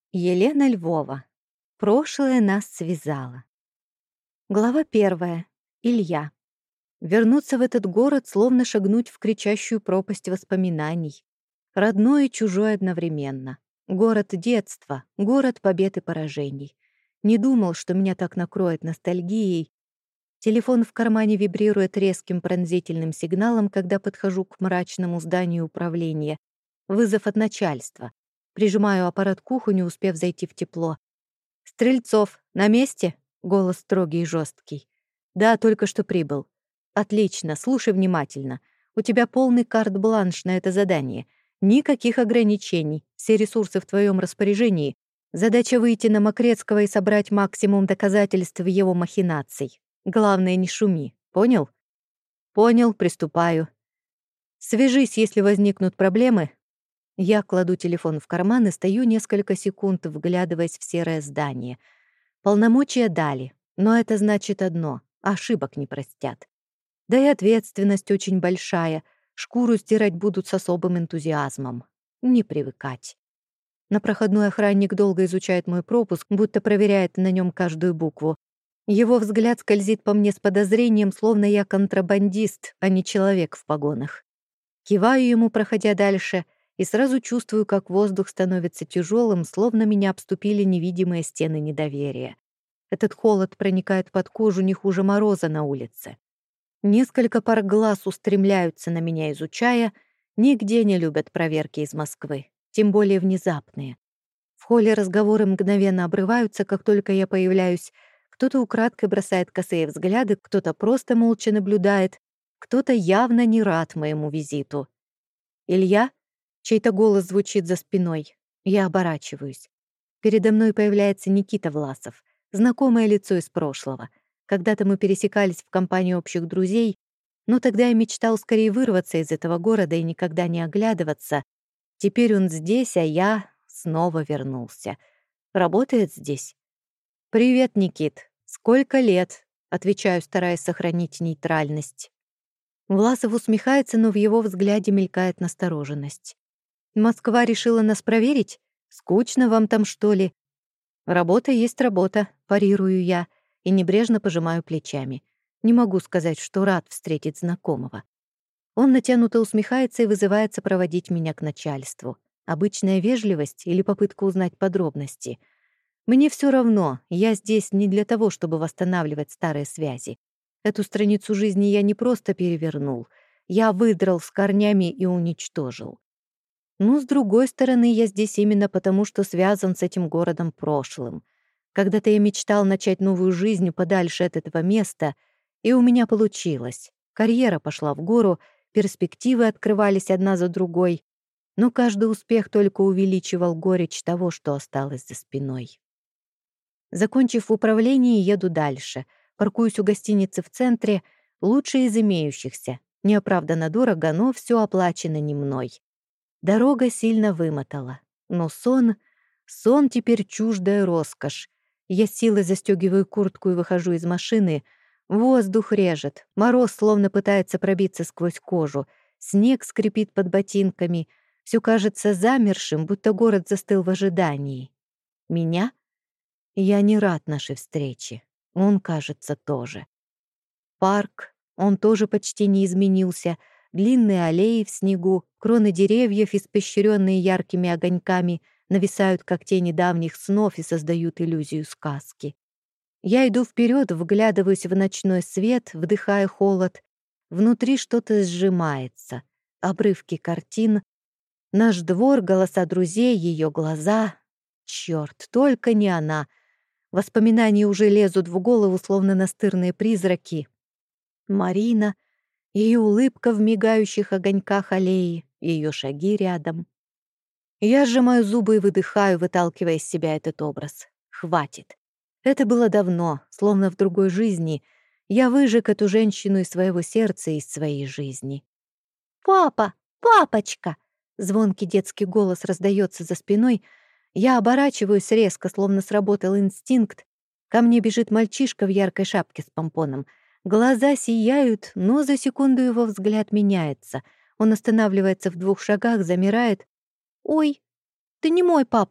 Елена Львова. Прошлое нас связало. Глава 1. Илья. Вернуться в этот город, словно шагнуть в кричащую пропасть воспоминаний. Родной и чужой одновременно. Город детства, город побед и поражений. Не думал, что меня так накроет ностальгией. Телефон в кармане вибрирует резким пронзительным сигналом, когда подхожу к мрачному зданию управления. Вызов от начальства. Прижимаю аппарат к уху, не успев зайти в тепло. «Стрельцов, на месте?» — голос строгий и жесткий. «Да, только что прибыл». «Отлично, слушай внимательно. У тебя полный карт-бланш на это задание. Никаких ограничений, все ресурсы в твоем распоряжении. Задача выйти на Мокрецкого и собрать максимум доказательств его махинаций. Главное, не шуми. Понял?» «Понял, приступаю. Свяжись, если возникнут проблемы». Я кладу телефон в карман и стою несколько секунд, вглядываясь в серое здание. Полномочия дали, но это значит одно — ошибок не простят. Да и ответственность очень большая, шкуру стирать будут с особым энтузиазмом. Не привыкать. На проходной охранник долго изучает мой пропуск, будто проверяет на нем каждую букву. Его взгляд скользит по мне с подозрением, словно я контрабандист, а не человек в погонах. Киваю ему, проходя дальше, и сразу чувствую, как воздух становится тяжелым, словно меня обступили невидимые стены недоверия. Этот холод проникает под кожу не хуже мороза на улице. Несколько пар глаз устремляются на меня, изучая. Нигде не любят проверки из Москвы, тем более внезапные. В холле разговоры мгновенно обрываются, как только я появляюсь. Кто-то украдкой бросает косые взгляды, кто-то просто молча наблюдает, кто-то явно не рад моему визиту. «Илья?» Чей-то голос звучит за спиной. Я оборачиваюсь. Передо мной появляется Никита Власов, знакомое лицо из прошлого. Когда-то мы пересекались в компании общих друзей, но тогда я мечтал скорее вырваться из этого города и никогда не оглядываться. Теперь он здесь, а я снова вернулся. Работает здесь? «Привет, Никит. Сколько лет?» — отвечаю, стараясь сохранить нейтральность. Власов усмехается, но в его взгляде мелькает настороженность. «Москва решила нас проверить? Скучно вам там, что ли?» «Работа есть работа», — парирую я и небрежно пожимаю плечами. Не могу сказать, что рад встретить знакомого. Он натянуто усмехается и вызывается проводить меня к начальству. Обычная вежливость или попытка узнать подробности. Мне все равно, я здесь не для того, чтобы восстанавливать старые связи. Эту страницу жизни я не просто перевернул, я выдрал с корнями и уничтожил. Но, с другой стороны, я здесь именно потому, что связан с этим городом прошлым. Когда-то я мечтал начать новую жизнь подальше от этого места, и у меня получилось. Карьера пошла в гору, перспективы открывались одна за другой, но каждый успех только увеличивал горечь того, что осталось за спиной. Закончив управление, еду дальше. Паркуюсь у гостиницы в центре, лучшей из имеющихся. Неоправданно дорого, но все оплачено не мной. Дорога сильно вымотала. Но сон теперь чуждая роскошь. Я с силой застегиваю куртку и выхожу из машины. Воздух режет, мороз словно пытается пробиться сквозь кожу. Снег скрипит под ботинками. Все кажется замершим, будто город застыл в ожидании. Меня? Я не рад нашей встрече. Он, кажется, тоже. Парк, он тоже почти не изменился. Длинные аллеи в снегу, кроны деревьев, испещренные яркими огоньками, нависают, как тени давних снов, и создают иллюзию сказки. Я иду вперед, вглядываюсь в ночной свет, вдыхая холод. Внутри что-то сжимается. Обрывки картин. Наш двор, голоса друзей, ее глаза. Черт, только не она. Воспоминания уже лезут в голову, словно настырные призраки. Марина, ее улыбка в мигающих огоньках аллеи, ее шаги рядом. Я сжимаю зубы и выдыхаю, выталкивая из себя этот образ. Хватит. Это было давно, словно в другой жизни. Я выжег эту женщину из своего сердца и из своей жизни. «Папа! Папочка!» Звонкий детский голос раздается за спиной. Я оборачиваюсь резко, словно сработал инстинкт. Ко мне бежит мальчишка в яркой шапке с помпоном. Глаза сияют, но за секунду его взгляд меняется. Он останавливается в 2 шагах, замирает. «Ой, ты не мой папа!»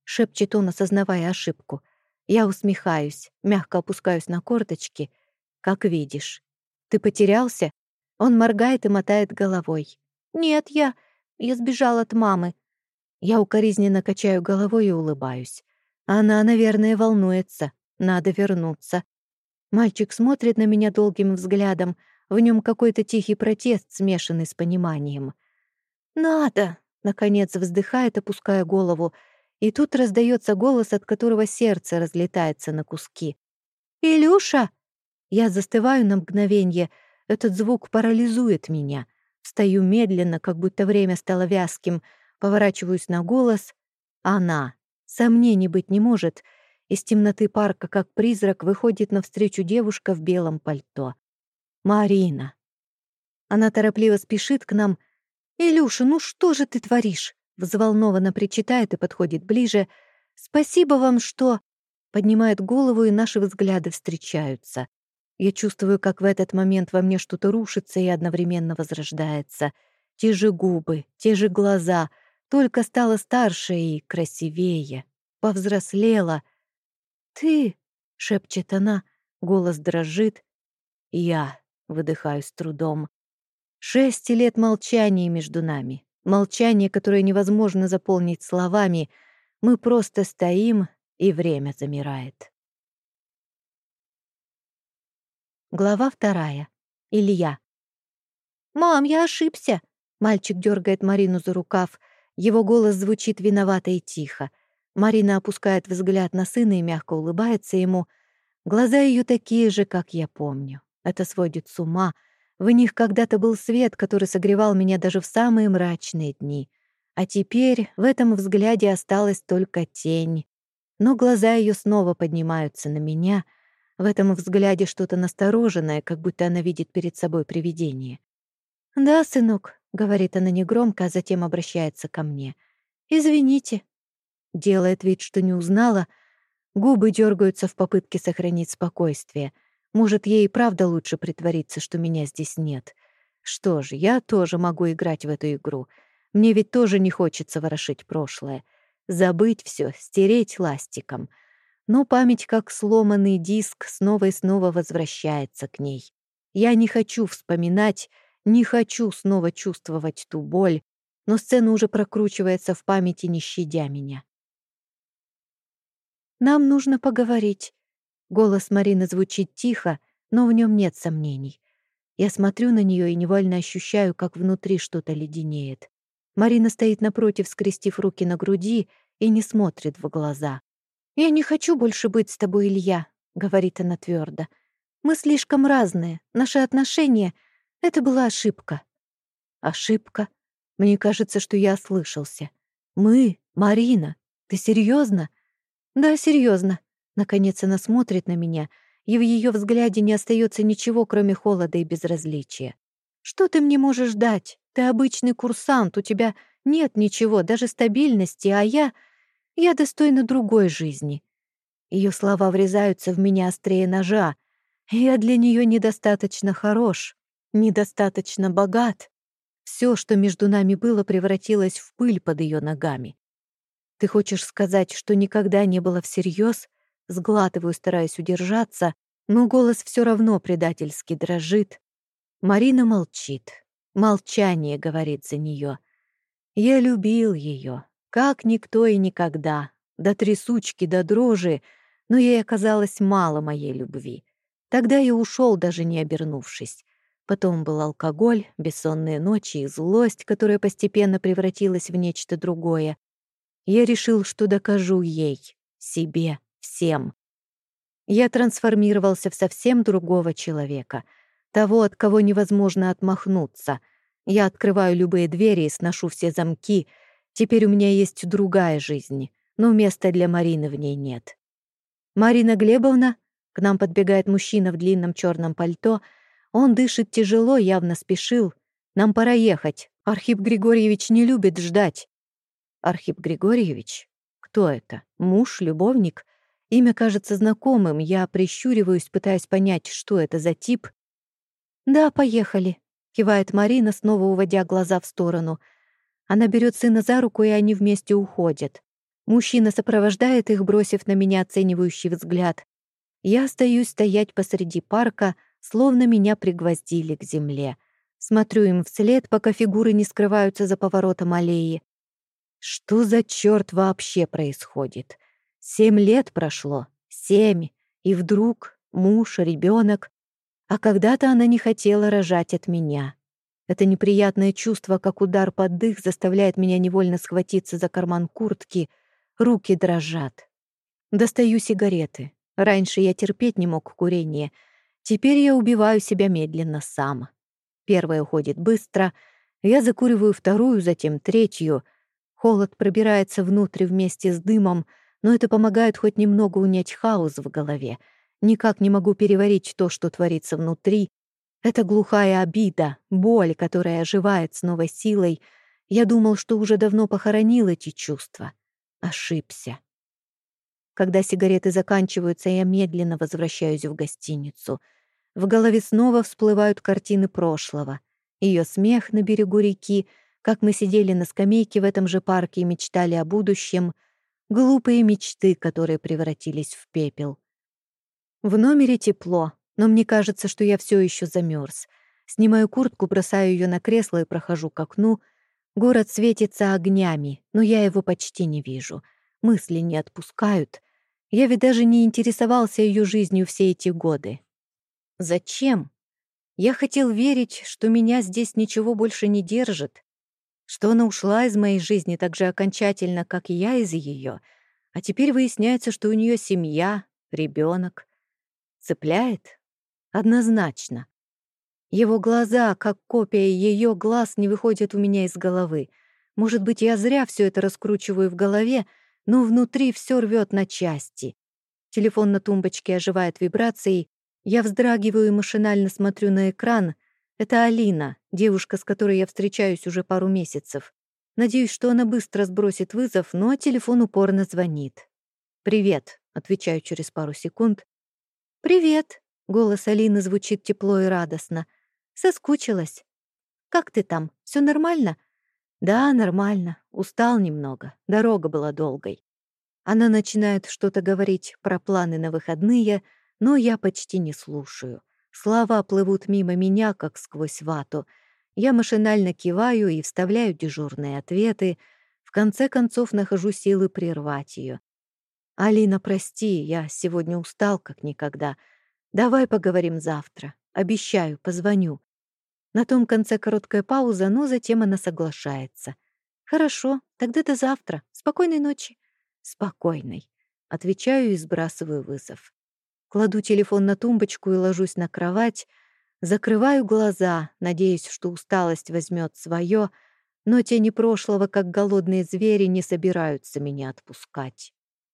шепчет он, осознавая ошибку. Я усмехаюсь, мягко опускаюсь на корточки. Как видишь. Ты потерялся? Он моргает и мотает головой. Нет, я сбежал от мамы. Я укоризненно качаю головой и улыбаюсь. Она, наверное, волнуется. Надо вернуться. Мальчик смотрит на меня долгим взглядом. В нем какой-то тихий протест, смешанный с пониманием. «Надо!» — наконец вздыхает, опуская голову. И тут раздается голос, от которого сердце разлетается на куски. «Илюша!» Я застываю на мгновенье. Этот звук парализует меня. Встаю медленно, как будто время стало вязким. Поворачиваюсь на голос. Она. Сомнений быть не может. Из темноты парка, как призрак, выходит навстречу девушка в белом пальто. Марина. Она торопливо спешит к нам. «Илюша, ну что же ты творишь?» Взволнованно причитает и подходит ближе. «Спасибо вам, что...» Поднимает голову, и наши взгляды встречаются. Я чувствую, как в этот момент во мне что-то рушится и одновременно возрождается. Те же губы, те же глаза, только стала старше и красивее. Повзрослела. «Ты...» — шепчет она, голос дрожит. «Я...» — выдыхаю с трудом. 6 лет молчания между нами. Молчание, которое невозможно заполнить словами. Мы просто стоим, и время замирает. Глава 2. Илья. «Мам, я ошибся!» Мальчик дергает Марину за рукав. Его голос звучит виновато и тихо. Марина опускает взгляд на сына и мягко улыбается ему. Глаза ее такие же, как я помню. Это сводит с ума. В них когда-то был свет, который согревал меня даже в самые мрачные дни. А теперь в этом взгляде осталась только тень. Но глаза ее снова поднимаются на меня. В этом взгляде что-то настороженное, как будто она видит перед собой привидение. «Да, сынок», — говорит она негромко, а затем обращается ко мне. «Извините». Делает вид, что не узнала. Губы дергаются в попытке сохранить спокойствие. Может, ей и правда лучше притвориться, что меня здесь нет. Что ж, я тоже могу играть в эту игру. Мне ведь тоже не хочется ворошить прошлое. Забыть все, стереть ластиком. Но память, как сломанный диск, снова и снова возвращается к ней. Я не хочу вспоминать, не хочу снова чувствовать ту боль, но сцена уже прокручивается в памяти, не щадя меня. «Нам нужно поговорить». Голос Марины звучит тихо, но в нем нет сомнений. Я смотрю на нее и невольно ощущаю, как внутри что-то леденеет. Марина стоит напротив, скрестив руки на груди, и не смотрит в глаза. «Я не хочу больше быть с тобой, Илья», — говорит она твердо. «Мы слишком разные. Наши отношения — это была ошибка». «Ошибка? Мне кажется, что я ослышался. Мы? Марина? Ты серьезно? «Да, серьезно. Наконец она смотрит на меня, и в ее взгляде не остается ничего, кроме холода и безразличия. «Что ты мне можешь дать? Ты обычный курсант, у тебя нет ничего, даже стабильности, а я достойна другой жизни». Ее слова врезаются в меня острее ножа. Я для нее недостаточно хорош, недостаточно богат. Все, что между нами было, превратилось в пыль под ее ногами. «Ты хочешь сказать, что никогда не было всерьез?» Сглатываю, стараясь удержаться, но голос все равно предательски дрожит. Марина молчит. Молчание говорит за нее. Я любил ее, как никто и никогда, до трясучки, до дрожи, но ей оказалось мало моей любви. Тогда я ушел, даже не обернувшись. Потом был алкоголь, бессонные ночи и злость, которая постепенно превратилась в нечто другое. Я решил, что докажу ей, себе, всем. Я трансформировался в совсем другого человека, того, от кого невозможно отмахнуться. Я открываю любые двери и сношу все замки. Теперь у меня есть другая жизнь, но места для Марины в ней нет. «Марина Глебовна?» К нам подбегает мужчина в длинном черном пальто. Он дышит тяжело, явно спешил. «Нам пора ехать. Архип Григорьевич не любит ждать». Архип Григорьевич? Кто это? Муж, любовник? Имя кажется знакомым. Я прищуриваюсь, пытаясь понять, что это за тип. «Да, поехали», — кивает Марина, снова уводя глаза в сторону. Она берет сына за руку, и они вместе уходят. Мужчина сопровождает их, бросив на меня оценивающий взгляд. Я остаюсь стоять посреди парка, словно меня пригвоздили к земле. Смотрю им вслед, пока фигуры не скрываются за поворотом аллеи. Что за чёрт вообще происходит? 7 лет прошло. 7. И вдруг муж, ребёнок. А когда-то она не хотела рожать от меня. Это неприятное чувство, как удар под дых, заставляет меня невольно схватиться за карман куртки. Руки дрожат. Достаю сигареты. Раньше я терпеть не мог курение. Теперь я убиваю себя медленно сам. Первая уходит быстро. Я закуриваю вторую, затем третью. Холод пробирается внутрь вместе с дымом, но это помогает хоть немного унять хаос в голове. Никак не могу переварить то, что творится внутри. Это глухая обида, боль, которая оживает с новой силой. Я думал, что уже давно похоронил эти чувства. Ошибся. Когда сигареты заканчиваются, я медленно возвращаюсь в гостиницу. В голове снова всплывают картины прошлого. Ее смех на берегу реки, как мы сидели на скамейке в этом же парке и мечтали о будущем. Глупые мечты, которые превратились в пепел. В номере тепло, но мне кажется, что я все еще замерз. Снимаю куртку, бросаю ее на кресло и прохожу к окну. Город светится огнями, но я его почти не вижу. Мысли не отпускают. Я ведь даже не интересовался ее жизнью все эти годы. Зачем? Я хотел верить, что меня здесь ничего больше не держит, что она ушла из моей жизни так же окончательно, как и я из ее, а теперь выясняется, что у нее семья, ребенок. Цепляет? Однозначно. Его глаза, как копия ее глаз, не выходят у меня из головы. Может быть, я зря все это раскручиваю в голове, но внутри все рвет на части. Телефон на тумбочке оживает вибрацией. Я вздрагиваю и машинально смотрю на экран. Это Алина, девушка, с которой я встречаюсь уже пару месяцев. Надеюсь, что она быстро сбросит вызов, но телефон упорно звонит. «Привет», — отвечаю через пару секунд. «Привет», — голос Алины звучит тепло и радостно. «Соскучилась. Как ты там? Все нормально?» «Да, нормально. Устал немного. Дорога была долгой». Она начинает что-то говорить про планы на выходные, но я почти не слушаю. Слова плывут мимо меня, как сквозь вату. Я машинально киваю и вставляю дежурные ответы. В конце концов нахожу силы прервать ее. «Алина, прости, я сегодня устал, как никогда. Давай поговорим завтра. Обещаю, позвоню». На том конце короткая пауза, но затем она соглашается. «Хорошо, тогда до завтра. Спокойной ночи». «Спокойной». Отвечаю и сбрасываю вызов. Кладу телефон на тумбочку и ложусь на кровать. Закрываю глаза, надеясь, что усталость возьмет свое, но тени прошлого, как голодные звери, не собираются меня отпускать.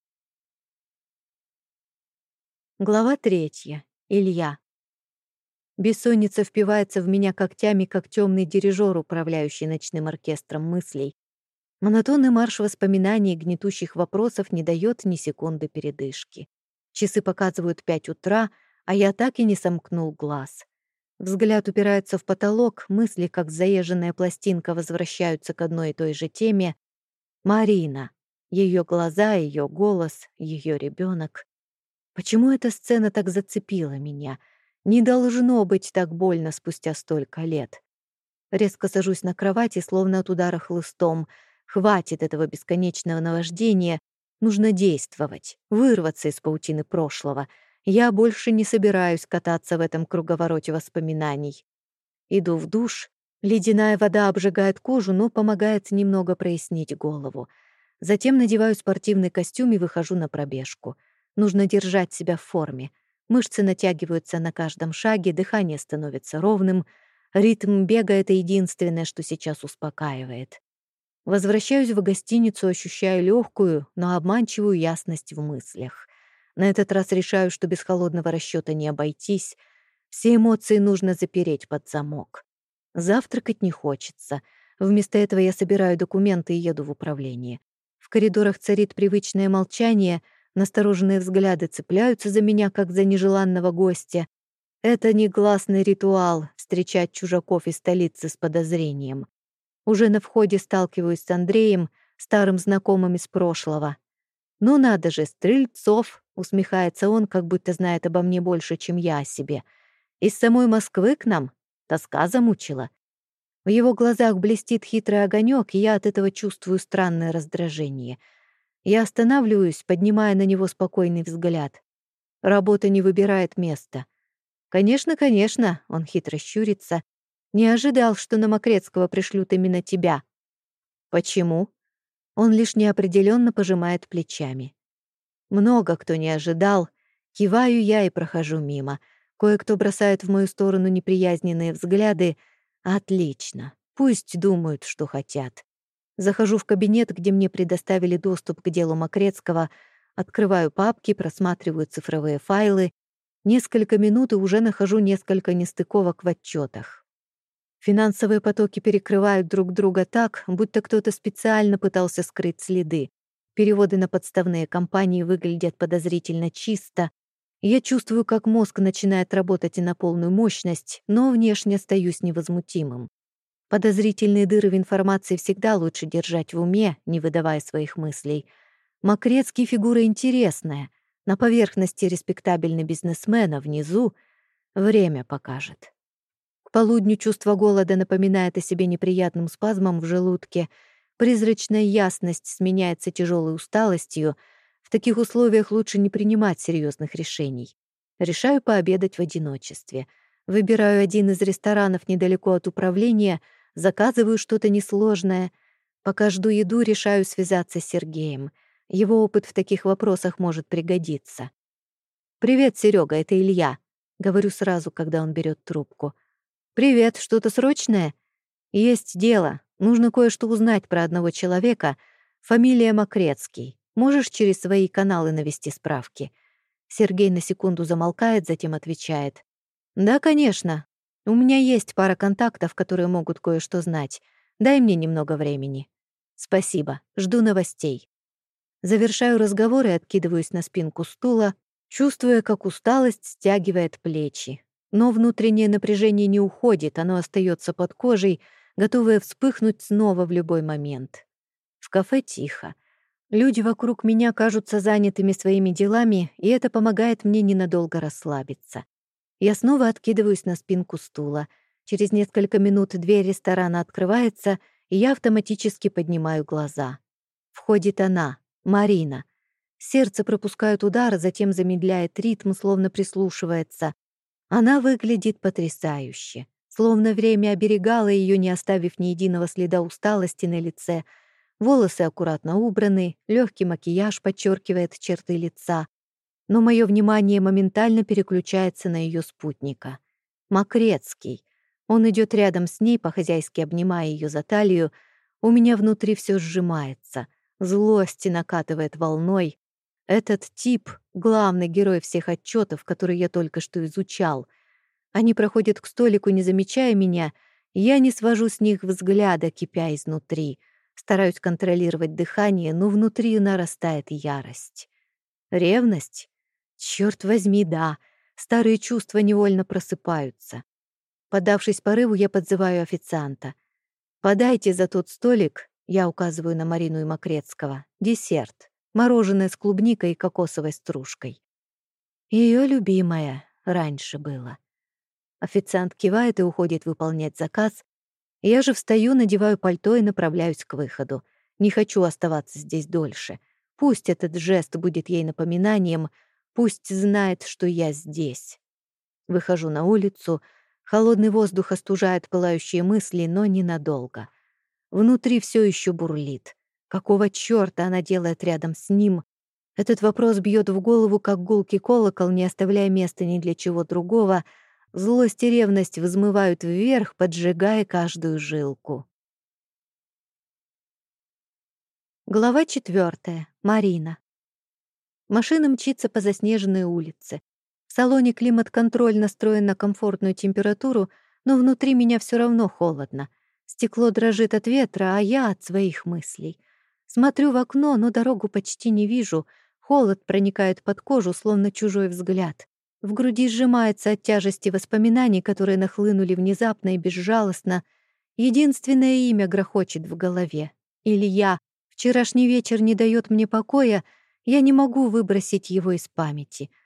Глава 3. Илья. Бессонница впивается в меня когтями, как темный дирижер, управляющий ночным оркестром мыслей. Монотонный марш воспоминаний и гнетущих вопросов не дает ни секунды передышки. Часы показывают 5 утра, а я так и не сомкнул глаз. Взгляд упирается в потолок, мысли, как заезженная пластинка, возвращаются к одной и той же теме. Марина. Ее глаза, ее голос, ее ребенок. Почему эта сцена так зацепила меня? Не должно быть так больно спустя столько лет. Резко сажусь на кровати, словно от удара хлыстом. Хватит этого бесконечного наваждения. Нужно действовать, вырваться из паутины прошлого. Я больше не собираюсь кататься в этом круговороте воспоминаний. Иду в душ. Ледяная вода обжигает кожу, но помогает немного прояснить голову. Затем надеваю спортивный костюм и выхожу на пробежку. Нужно держать себя в форме. Мышцы натягиваются на каждом шаге, дыхание становится ровным. Ритм бега — это единственное, что сейчас успокаивает. Возвращаюсь в гостиницу, ощущаю легкую, но обманчивую ясность в мыслях. На этот раз решаю, что без холодного расчета не обойтись. Все эмоции нужно запереть под замок. Завтракать не хочется. Вместо этого я собираю документы и еду в управление. В коридорах царит привычное молчание, настороженные взгляды цепляются за меня, как за нежеланного гостя. Это негласный ритуал — встречать чужаков из столицы с подозрением. Уже на входе сталкиваюсь с Андреем, старым знакомым из прошлого. «Ну надо же, Стрельцов!» — усмехается он, как будто знает обо мне больше, чем я о себе. «Из самой Москвы к нам? Тоска замучила». В его глазах блестит хитрый огонек, и я от этого чувствую странное раздражение. Я останавливаюсь, поднимая на него спокойный взгляд. Работа не выбирает места. «Конечно, конечно», — он хитро щурится. «Не ожидал, что на Мокрецкого пришлют именно тебя». «Почему?» Он лишь неопределенно пожимает плечами. Много кто не ожидал. Киваю я и прохожу мимо. Кое-кто бросает в мою сторону неприязненные взгляды. Отлично. Пусть думают, что хотят. Захожу в кабинет, где мне предоставили доступ к делу Мокрецкого, открываю папки, просматриваю цифровые файлы. Несколько минут и уже нахожу несколько нестыковок в отчетах. Финансовые потоки перекрывают друг друга так, будто кто-то специально пытался скрыть следы. Переводы на подставные компании выглядят подозрительно чисто. Я чувствую, как мозг начинает работать и на полную мощность, но внешне остаюсь невозмутимым. Подозрительные дыры в информации всегда лучше держать в уме, не выдавая своих мыслей. Мокрецкий — фигура интересная. На поверхности респектабельный бизнесмен, а внизу время покажет. К полудню чувство голода напоминает о себе неприятным спазмом в желудке. Призрачная ясность сменяется тяжелой усталостью. В таких условиях лучше не принимать серьезных решений. Решаю пообедать в одиночестве. Выбираю один из ресторанов недалеко от управления, заказываю что-то несложное. Пока жду еду, решаю связаться с Сергеем. Его опыт в таких вопросах может пригодиться. «Привет, Серега, это Илья», — говорю сразу, когда он берет трубку. «Привет, что-то срочное?» «Есть дело. Нужно кое-что узнать про одного человека. Фамилия Мокрецкий. Можешь через свои каналы навести справки?» Сергей на секунду замолкает, затем отвечает. «Да, конечно. У меня есть пара контактов, которые могут кое-что знать. Дай мне немного времени». «Спасибо. Жду новостей». Завершаю разговор и откидываюсь на спинку стула, чувствуя, как усталость стягивает плечи. Но внутреннее напряжение не уходит, оно остается под кожей, готовое вспыхнуть снова в любой момент. В кафе тихо. Люди вокруг меня кажутся занятыми своими делами, и это помогает мне ненадолго расслабиться. Я снова откидываюсь на спинку стула. Через несколько минут дверь ресторана открывается, и я автоматически поднимаю глаза. Входит она, Марина. Сердце пропускает удар, а затем замедляет ритм, словно прислушивается. Она выглядит потрясающе, словно время оберегало ее, не оставив ни единого следа усталости на лице. Волосы аккуратно убраны, легкий макияж подчеркивает черты лица. Но мое внимание моментально переключается на ее спутника. Мокрецкий. Он идет рядом с ней, по-хозяйски обнимая ее за талию. У меня внутри все сжимается. Злость накатывает волной. Этот тип — главный герой всех отчетов, которые я только что изучал. Они проходят к столику, не замечая меня, и я не свожу с них взгляда, кипя изнутри. Стараюсь контролировать дыхание, но внутри нарастает ярость. Ревность? Черт возьми, да. Старые чувства невольно просыпаются. Поддавшись порыву, я подзываю официанта. «Подайте за тот столик», — я указываю на Марину и Мокрецкого, — «десерт. Мороженое с клубникой и кокосовой стружкой». Ее любимое раньше было. Официант кивает и уходит выполнять заказ. Я же встаю, надеваю пальто и направляюсь к выходу. Не хочу оставаться здесь дольше. Пусть этот жест будет ей напоминанием, пусть знает, что я здесь. Выхожу на улицу. Холодный воздух остужает пылающие мысли, но ненадолго. Внутри все еще бурлит. Какого чёрта она делает рядом с ним? Этот вопрос бьет в голову, как гулкий колокол, не оставляя места ни для чего другого. Злость и ревность взмывают вверх, поджигая каждую жилку. Глава 4. Марина. Машина мчится по заснеженной улице. В салоне климат-контроль настроен на комфортную температуру, но внутри меня все равно холодно. Стекло дрожит от ветра, а я от своих мыслей. Смотрю в окно, но дорогу почти не вижу. Холод проникает под кожу, словно чужой взгляд. В груди сжимается от тяжести воспоминаний, которые нахлынули внезапно и безжалостно. Единственное имя грохочет в голове — Илья. Вчерашний вечер не дает мне покоя, я не могу выбросить его из памяти.